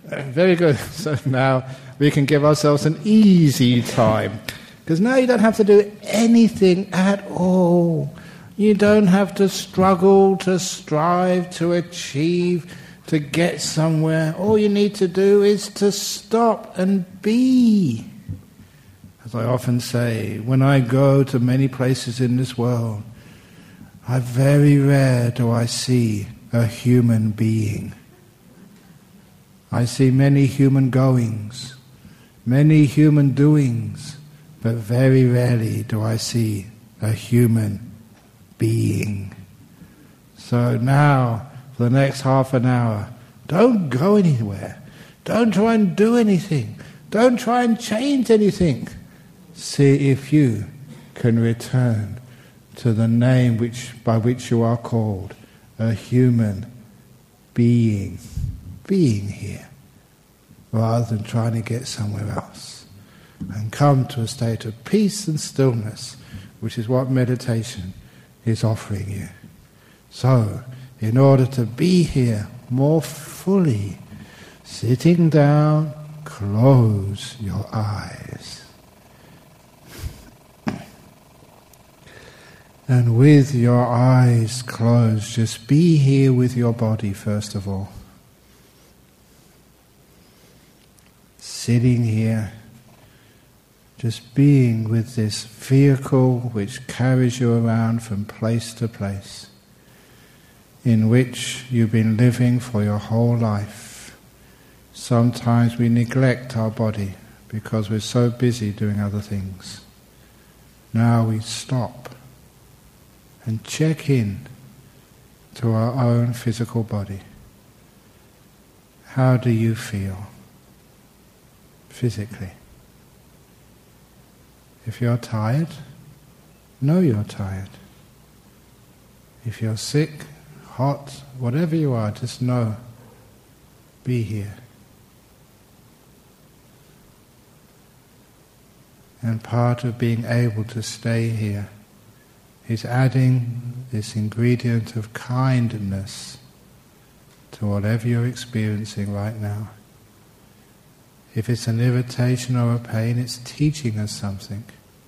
Very good. So now we can give ourselves an easy time. Because now you don't have to do anything at all. You don't have to struggle, to strive, to achieve, to get somewhere. All you need to do is to stop and be. As I often say, when I go to many places in this world, very rare do I see a human being. I see many human goings, many human doings, but very rarely do I see a human being. So now, for the next half an hour, don't go anywhere. Don't try and do anything. Don't try and change anything. See if you can return to the name by which you are called, a human being. Being here, rather than trying to get somewhere else. And come to a state of peace and stillness, which is what meditation is offering you. So, in order to be here more fully, sitting down, close your eyes. And with your eyes closed, just be here with your body first of all. Sitting here, just being with this vehicle which carries you around from place to place, in which you've been living for your whole life. Sometimes we neglect our body because we're so busy doing other things. Now we stop and check in to our own physical body. How do you feel physically? If you're tired, know you're tired. If you're sick, hot, whatever you are, just know, be here. And part of being able to stay here is adding this ingredient of kindness to whatever you're experiencing right now. If it's an irritation or a pain, it's teaching us something.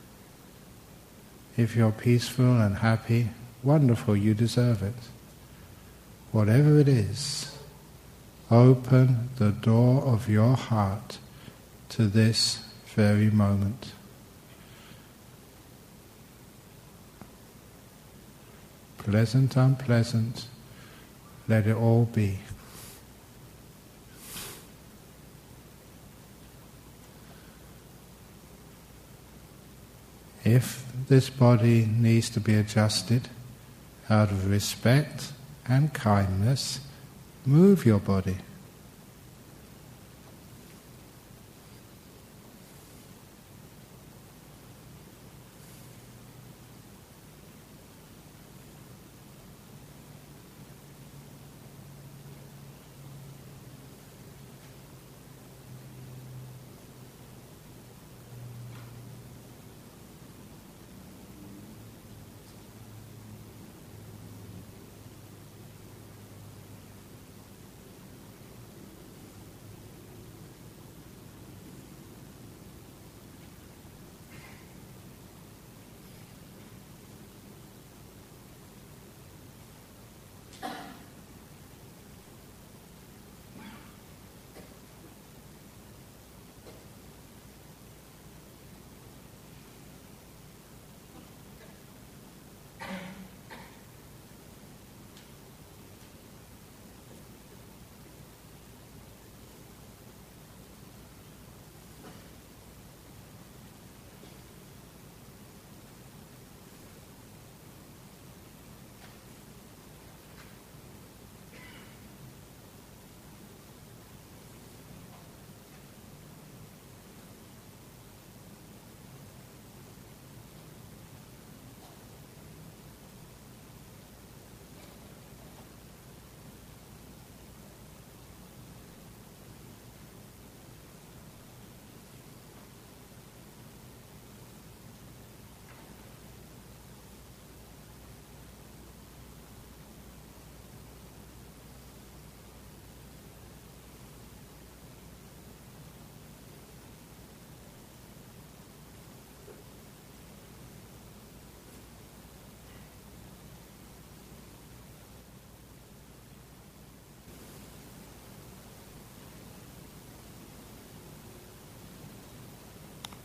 If you're peaceful and happy, wonderful, you deserve it. Whatever it is, open the door of your heart to this very moment. Pleasant, unpleasant, let it all be. If this body needs to be adjusted out of respect and kindness, move your body.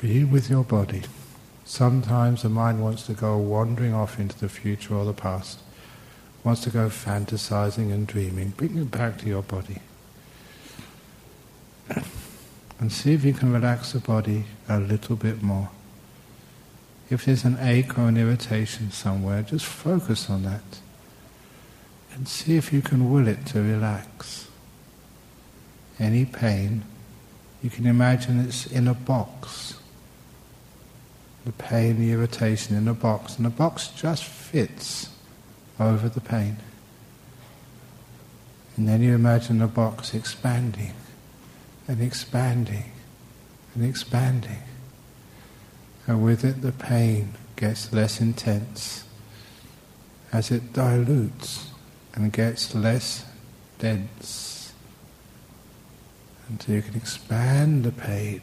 Be with your body. Sometimes the mind wants to go wandering off into the future or the past, wants to go fantasizing and dreaming. Bring it back to your body. And see if you can relax the body a little bit more. If there's an ache or an irritation somewhere, just focus on that. And see if you can will it to relax. Any pain, you can imagine it's in a box. The pain, the irritation in a box, and the box just fits over the pain. And then you imagine the box expanding and expanding and expanding. And with it the pain gets less intense as it dilutes and gets less dense until you can expand the pain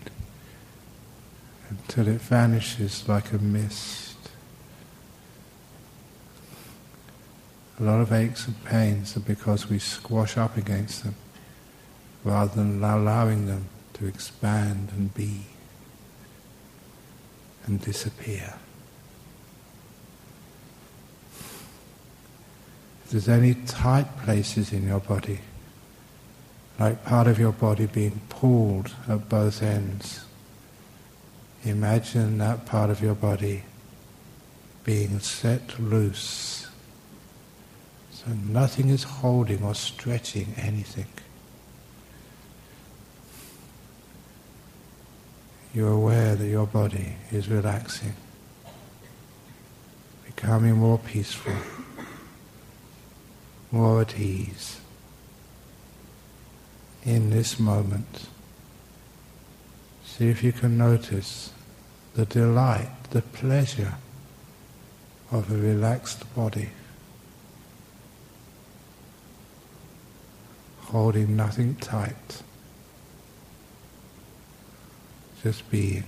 until it vanishes like a mist. A lot of aches and pains are because we squash up against them rather than allowing them to expand and be and disappear. If there's any tight places in your body, like part of your body being pulled at both ends, imagine that part of your body being set loose, so nothing is holding or stretching anything. You're aware that your body is relaxing, becoming more peaceful, more at ease in this moment. See if you can notice the delight, the pleasure of a relaxed body, holding nothing tight, just being.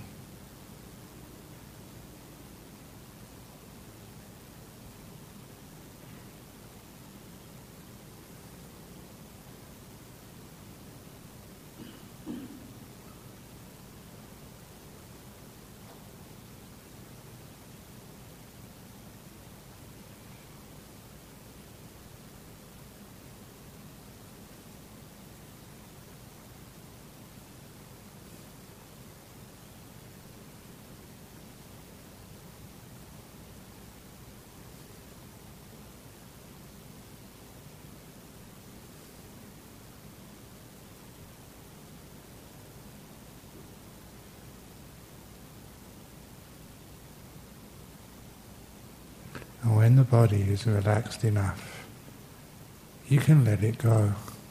And when the body is relaxed enough, you can let it go.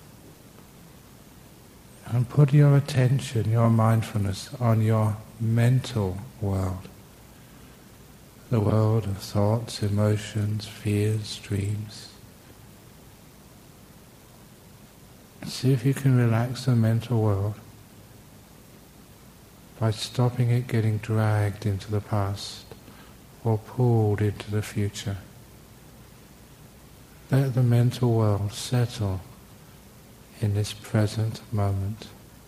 And put your attention, your mindfulness on your mental world. The world of thoughts, emotions, fears, dreams. See if you can relax the mental world by stopping it getting dragged into the past or pulled into the future. Let the mental world settle in this present moment.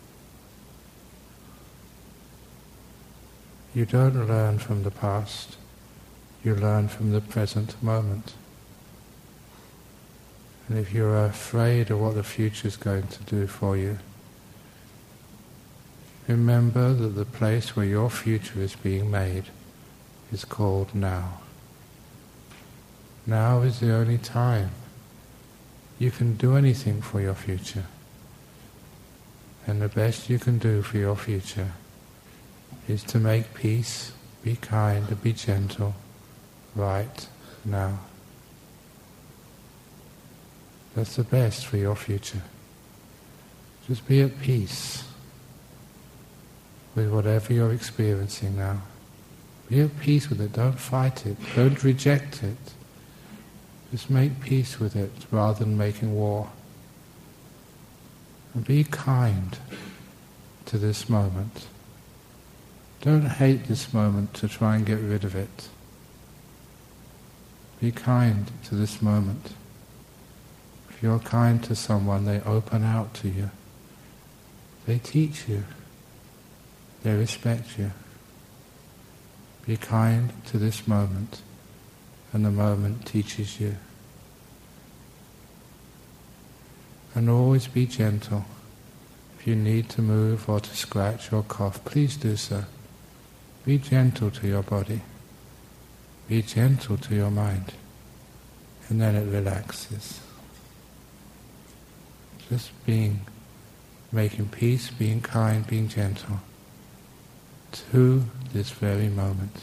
You don't learn from the past, you learn from the present moment. And if you're afraid of what the future is going to do for you, remember that the place where your future is being made is called now. Now is the only time you can do anything for your future. And the best you can do for your future is to make peace, be kind and be gentle right now. That's the best for your future. Just be at peace with whatever you're experiencing now. Be at peace with it, don't fight it, don't reject it. Just make peace with it rather than making war. And be kind to this moment. Don't hate this moment to try and get rid of it. Be kind to this moment. If you're kind to someone, they open out to you. They teach you. They respect you. Be kind to this moment, and the moment teaches you. And always be gentle. If you need to move or to scratch or cough, please do so. Be gentle to your body. Be gentle to your mind. And then it relaxes. Just making peace, being kind, being gentle to this very moment.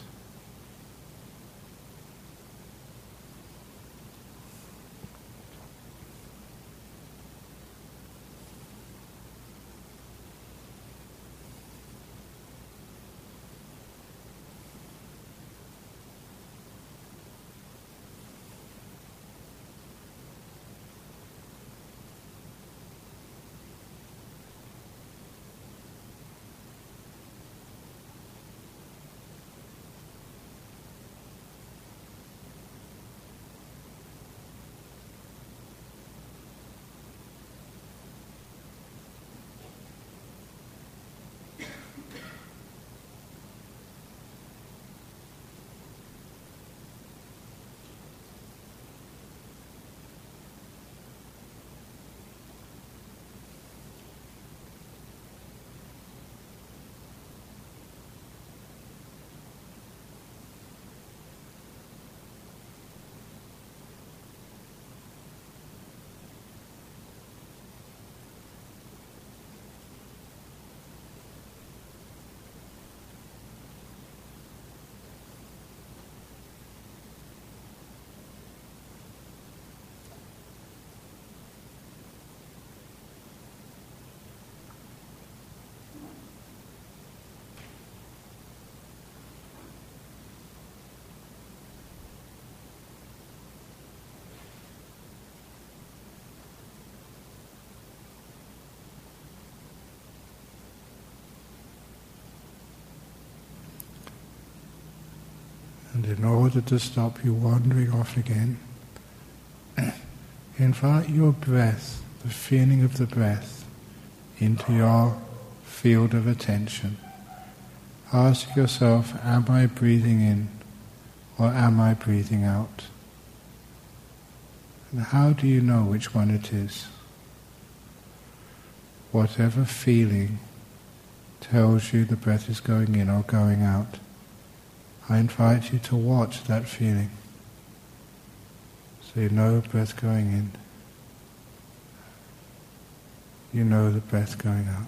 And in order to stop you wandering off again, invite your breath, the feeling of the breath, into your field of attention. Ask yourself, am I breathing in or am I breathing out? And how do you know which one it is? Whatever feeling tells you the breath is going in or going out, I invite you to watch that feeling. So you know breath going in. You know the breath going out.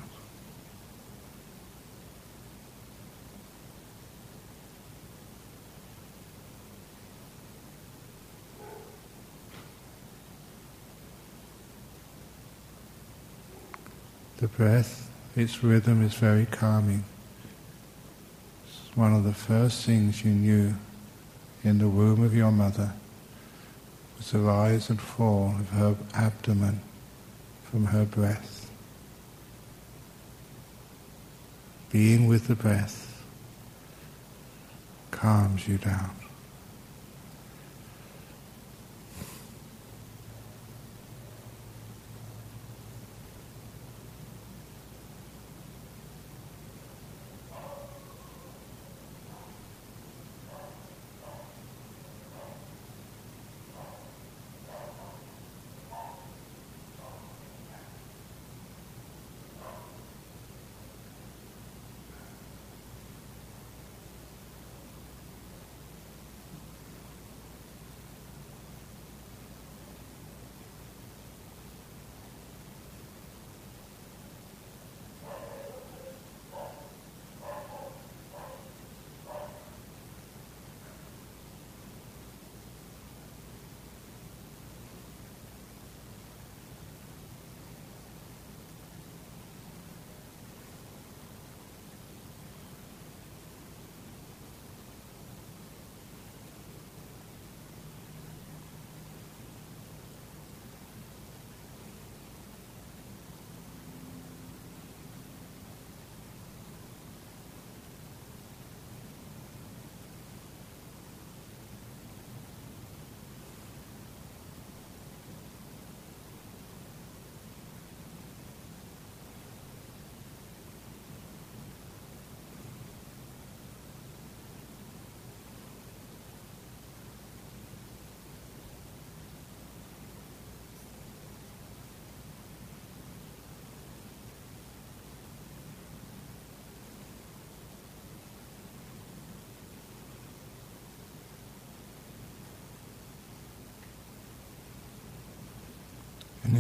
The breath, its rhythm is very calming. It's one of the first things you knew in the womb of your mother was the rise and fall of her abdomen from her breath. Being with the breath calms you down.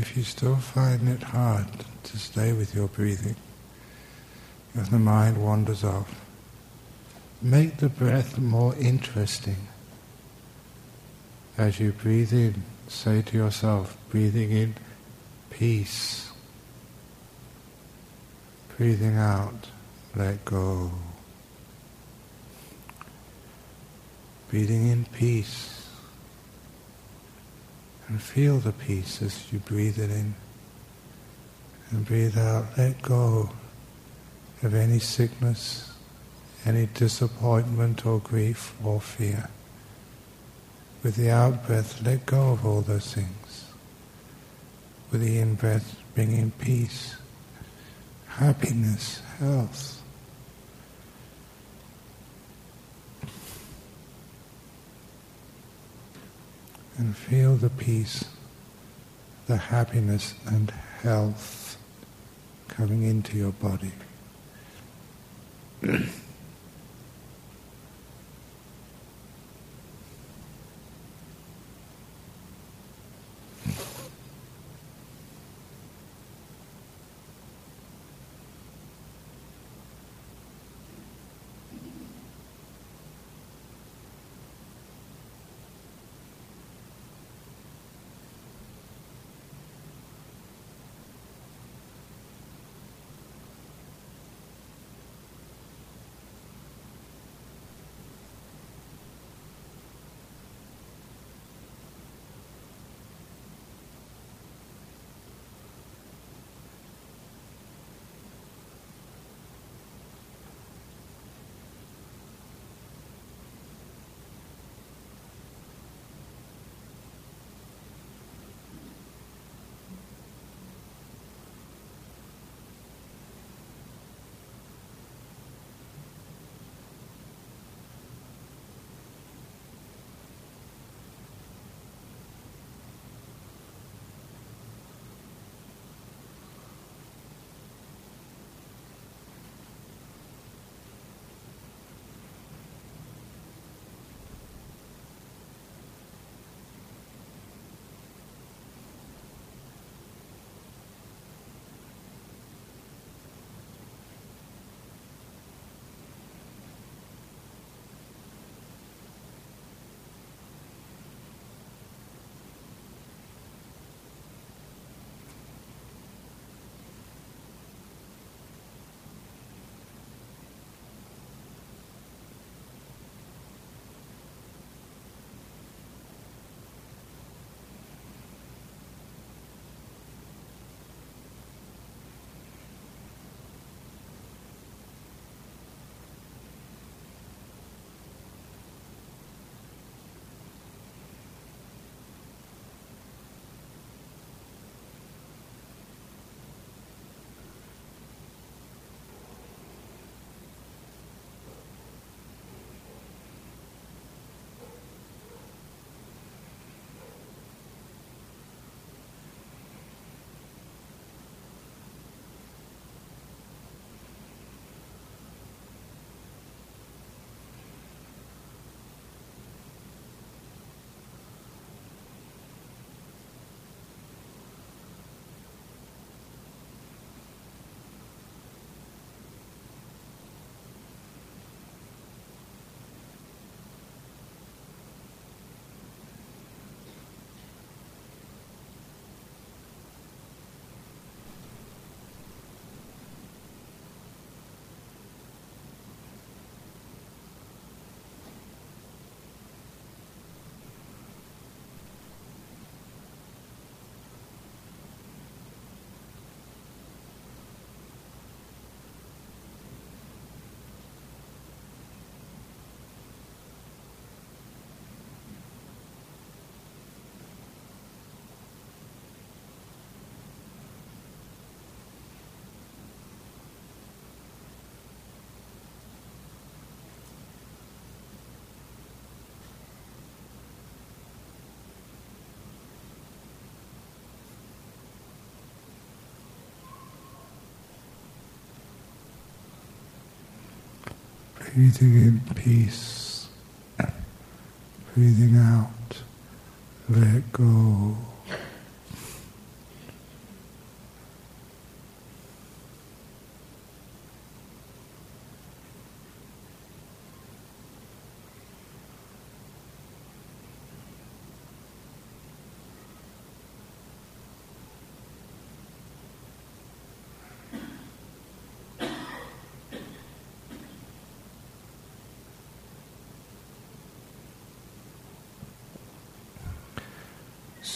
if you still find it hard to stay with your breathing, if the mind wanders off, make the breath more interesting. As you breathe in, say to yourself, breathing in, peace. Breathing out, let go. Breathing in peace. And feel the peace as you breathe it in. And breathe out, let go of any sickness, any disappointment or grief or fear. With the out-breath, let go of all those things. With the in-breath, bring in peace, happiness, health. And feel the peace, the happiness and health coming into your body. Breathing in peace, breathing out, let go.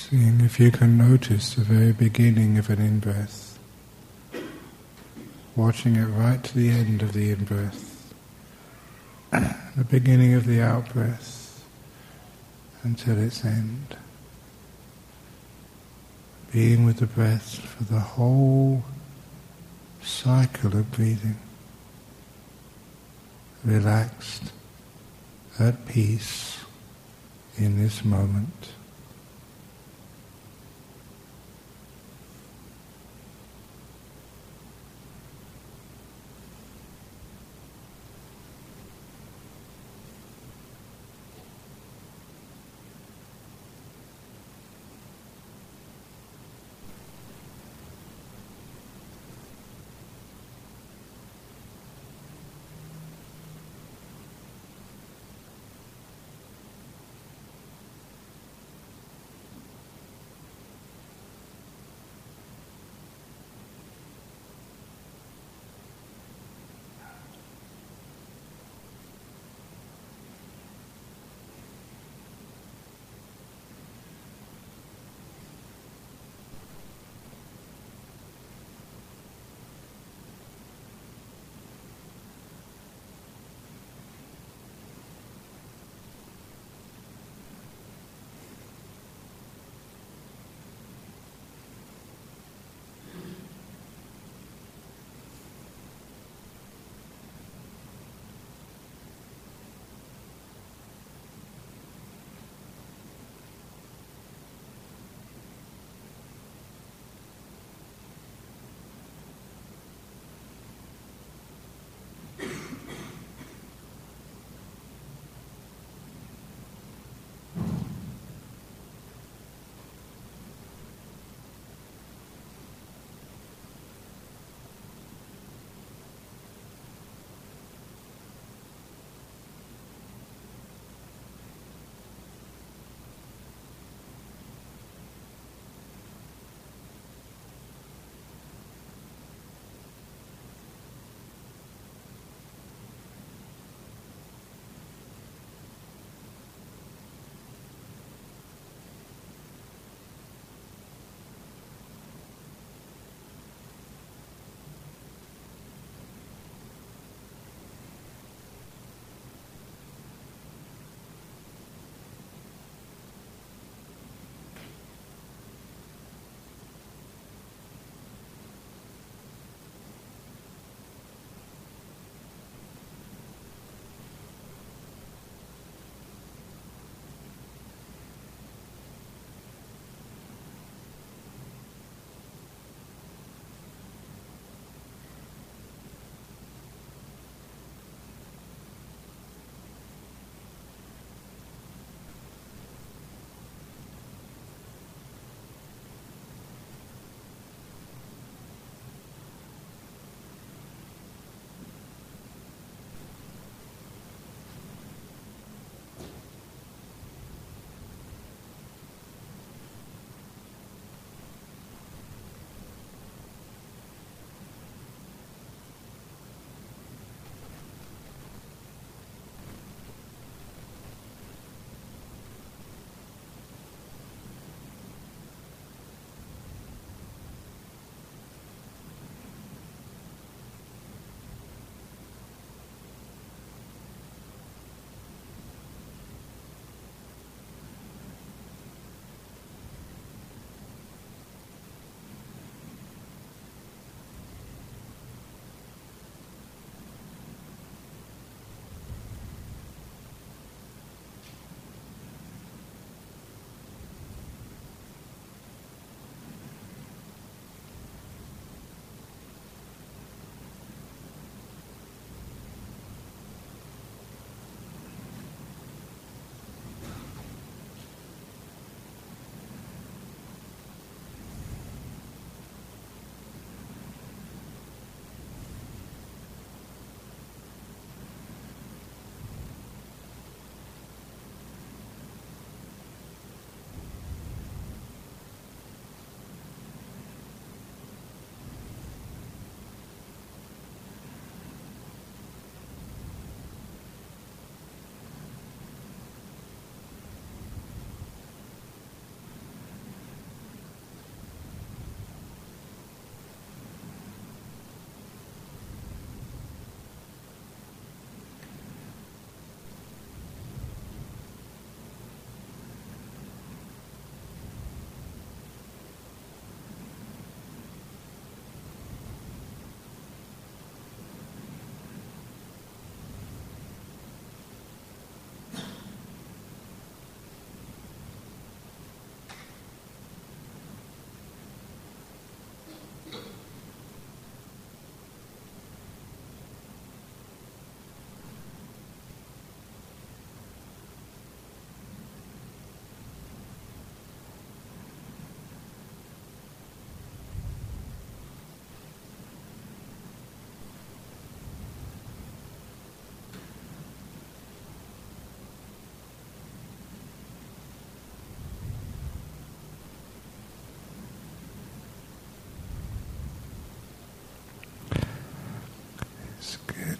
Seeing if you can notice the very beginning of an in-breath, watching it right to the end of the in-breath, the beginning of the out-breath until its end. Being with the breath for the whole cycle of breathing, relaxed, at peace in this moment.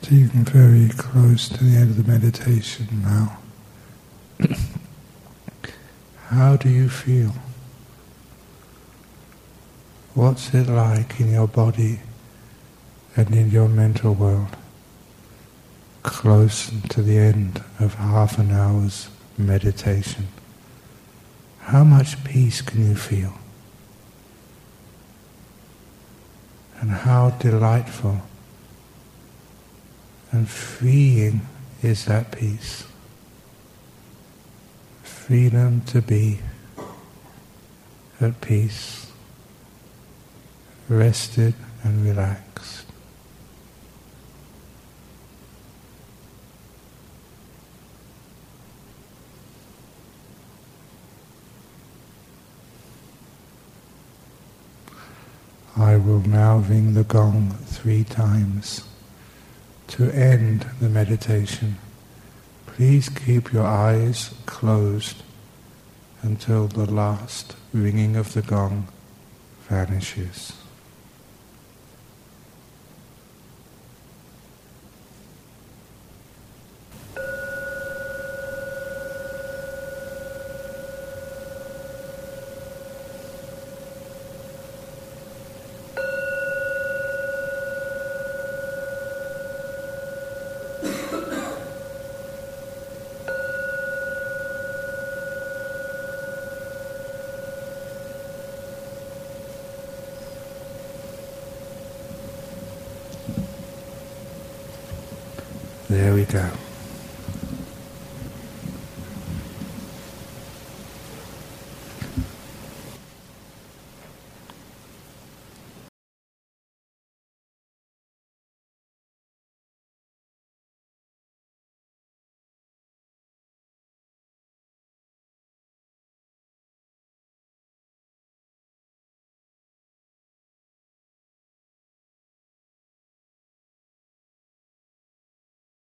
Getting very close to the end of the meditation now. How do you feel? What's it like in your body and in your mental world? Close to the end of half an hour's meditation. How much peace can you feel? And how delightful and freeing is that peace. Freedom to be at peace, rested and relaxed. I will now ring the gong 3 times to end the meditation. Please keep your eyes closed until the last ringing of the gong vanishes. There we go.